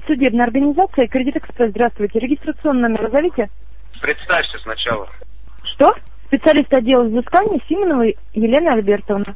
Судебная организация «Кредит Экспресс». Здравствуйте. Регистрационный номер назовите. Представься сначала. Что? Специалист отдела взыскания Симонова Елена Альбертовна.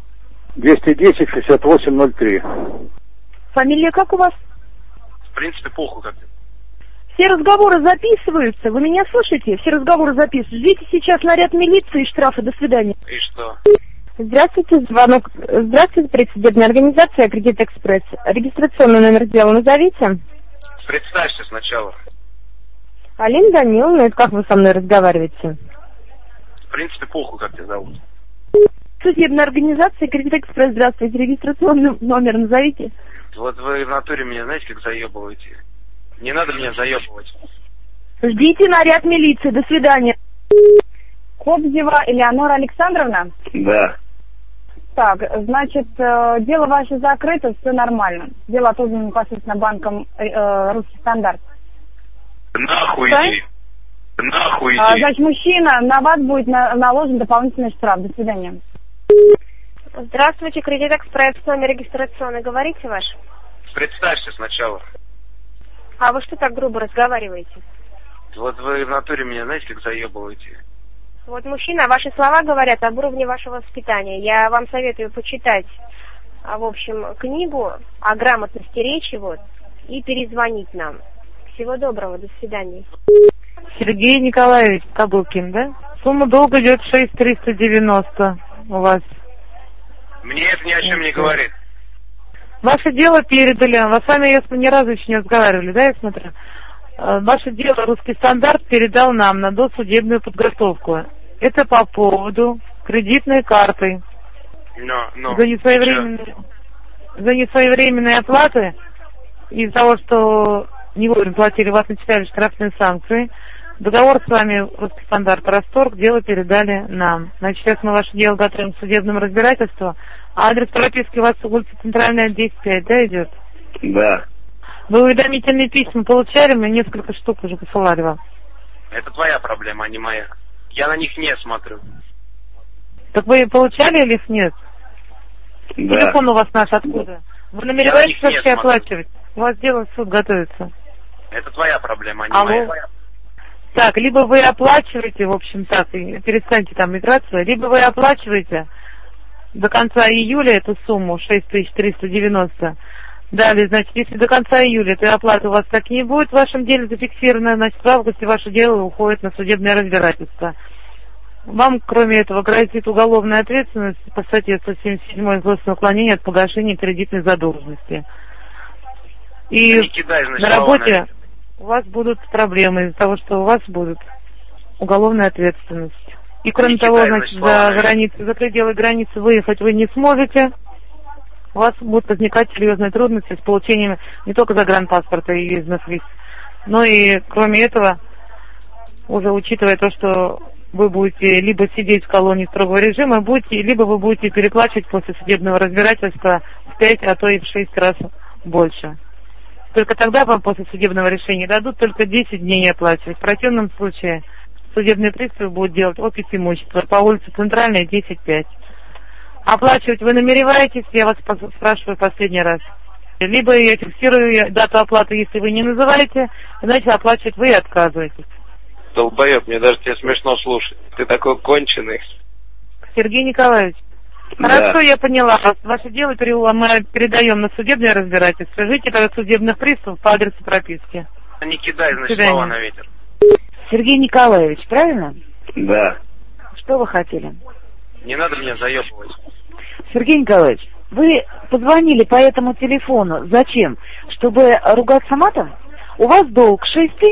210-68-03. Фамилия как у вас? В принципе, похуй как-то. Все разговоры записываются. Вы меня слышите? Все разговоры записываются. Ждите сейчас наряд милиции и штрафы. До свидания. И что? Здравствуйте, звонок. Здравствуйте, предсудебная организация «Кредит Экспресс». Регистрационный номер дела назовите. Представься сначала. Алина Даниловна, это как вы со мной разговариваете? В принципе, похуй как тебя зовут. Судебная организация «Кредит Экспресс». Здравствуйте, регистрационный номер назовите. Вот вы в натуре меня, знаете, как заебываете. Не надо меня заебывать. Ждите наряд милиции. До свидания. Кобзева Элеонора Александровна? Да. Так, значит, дело ваше закрыто, все нормально. Дело отозвано непосредственно банком «Русский стандарт». Нахуй что? иди. Нахуй иди. Значит, мужчина, на вас будет наложен дополнительный штраф. До свидания. Здравствуйте, «Кредит Экспресс», номер регистрационный. Говорите ваш? Представься сначала. А вы что так грубо разговариваете? Вот вы в натуре меня, знаете, как заебываете. Вот, мужчина, ваши слова говорят об уровне вашего воспитания. Я вам советую почитать, в общем, книгу о грамотности речи, вот, и перезвонить нам. Всего доброго, до свидания. Сергей Николаевич Кабылкин, да? Сумма долга идет 6390 у вас. Мне это ни о чем не говорит. Ваше дело передали, вы с вами ни разу еще не разговаривали, да, я смотрю? Ваше дело «Русский стандарт» передал нам на досудебную подготовку. Это по поводу кредитной карты. За несвоевременные оплаты, из-за того, что не вовремя платили, вас начисляли штрафные санкции. Договор с вами «Русский стандарт» «Расторг», дело передали нам. Значит, сейчас мы ваше дело готовим к судебному разбирательству. А адрес прописки у вас улица Центральная, 10-5, да, идет? Да. Вы уведомительные письма получали? Мы несколько штук уже посылали вам. Это твоя проблема, а не моя. Я на них не смотрю. Так вы получали или их нет? Да. Телефон у вас наш откуда? Вы намереваетесь вообще оплачивать? У вас дело в суд готовится. Это твоя проблема, а не моя. моя. Так, либо вы оплачиваете, в общем, так, и перестаньте там играться, либо вы оплачиваете до конца июля эту сумму 6390. Далее, значит, если до конца июля этой оплаты у вас так и не будет в вашем деле зафиксировано, значит, в августе ваше дело уходит на судебное разбирательство. Вам, кроме этого, грозит уголовная ответственность по статье 177 «Злостное уклонение от погашения кредитной задолженности». И на работе у вас будут проблемы из-за того, что у вас будет уголовная ответственность. И кроме того, значит, за пределы границы выехать вы не сможете. У вас будут возникать серьезные трудности с получением не только загранпаспорта и визных виз, но и кроме этого, уже учитывая то, что вы будете либо сидеть в колонии строгого режима, либо вы будете переплачивать после судебного разбирательства в 5, а то и в 6 раз больше. Только тогда вам после судебного решения дадут только 10 дней оплачивать. В противном случае судебные приставы будут делать опись имущества по улице Центральная, 10-5. Оплачивать вы намереваетесь, я вас спрашиваю последний раз. Либо я фиксирую дату оплаты, если вы не называете, значит оплачивать вы и отказываетесь. Долбоеб, мне даже тебя смешно слушать. Ты такой конченый. Сергей Николаевич, да. Хорошо, я поняла. Ваше дело мы передаем на судебное разбирательство. Скажите тогда судебных приставов по адресу прописки. Не кидай, значит, слова на ветер. Сергей Николаевич, правильно? Да. Что вы хотели? Не надо меня заебывать. Сергей Николаевич, вы позвонили по этому телефону. Зачем? Чтобы ругаться матом? У вас долг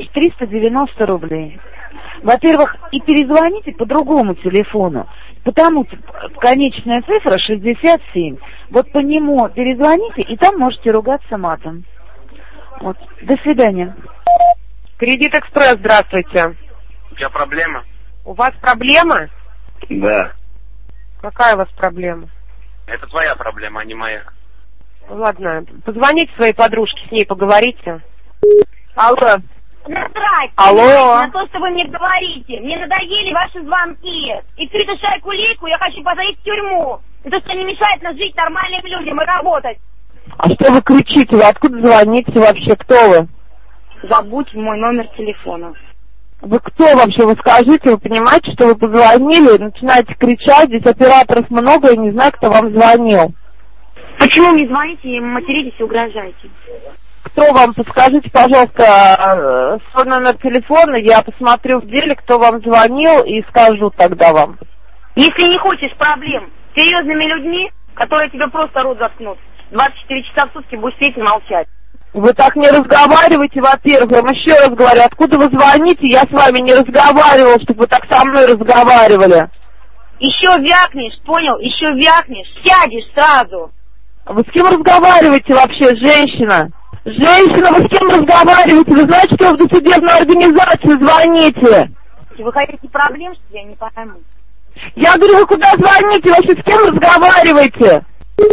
6390 рублей. Во-первых, и перезвоните по другому телефону, потому что конечная цифра 67. Вот по нему перезвоните, и там можете ругаться матом. Вот. До свидания. Кредит Экспресс, здравствуйте. У тебя проблема? У вас проблемы? Да. Какая у вас проблема? Это твоя проблема, а не моя. Ладно, позвоните своей подружке, с ней поговорите. Алло. Насрать! Алло. На то, что вы мне говорите. Мне надоели ваши звонки. И всю эту шайку-лейку я хочу посадить в тюрьму. Это что не мешает нас жить нормальным людям и работать. А что вы кричите? Вы откуда звоните вообще? Кто вы? забудь мой номер телефона. Вы кто вообще? Вы скажите, вы понимаете, что вы позвонили, начинаете кричать, здесь операторов много, я не знаю, кто вам звонил. Почему мне звоните и материтесь и угрожаете? Кто вам, подскажите, пожалуйста, свой номер телефона, я посмотрю в деле, кто вам звонил, и скажу тогда вам. Если не хочешь проблем с серьезными людьми, которые тебе просто рот заткнут, 24 часа в сутки будешь сидеть и молчать. Вы так не разговариваете, во-первых, я вам еще раз говорю, откуда вы звоните, я с вами не разговаривал, чтобы вы так со мной разговаривали. Еще вякнешь, понял? Еще вякнешь, сядешь сразу. Вы с кем разговариваете вообще, женщина? Женщина, вы с кем разговариваете? Вы знаете, что вы в досудебную организацию звоните? Вы хотите проблем, что я не пойму? Я говорю, вы куда звоните? Вообще с кем разговариваете?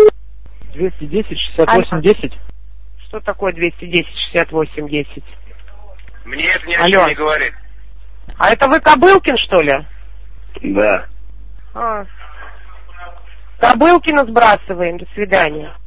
210-68-10. Что такое 210-68-10? Мне это ни о чем не говорит. А это вы Кобылкин, что ли? Да. Кобылкина сбрасываем. До свидания.